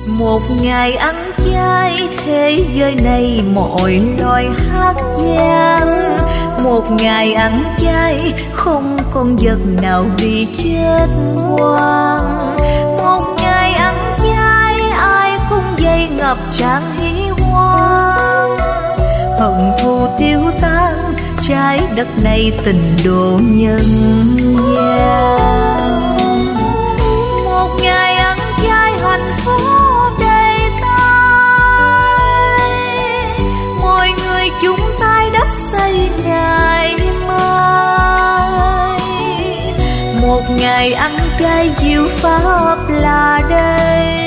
Một ngày ăn chay, thế giới này mọi loài hát vang. Một ngày ăn chay, không con vật nào bị chết hoang. Một ngày ăn chay, ai cũng dây ngập tràn hy hoang. Hận thù tiêu tan, trái đất này tình độ nhân gian. Một ngày ăn chay hạnh phúc đầy tay, mọi người chung tay đắp xây ngày mai. Một ngày ăn chay diệu pháp là đây,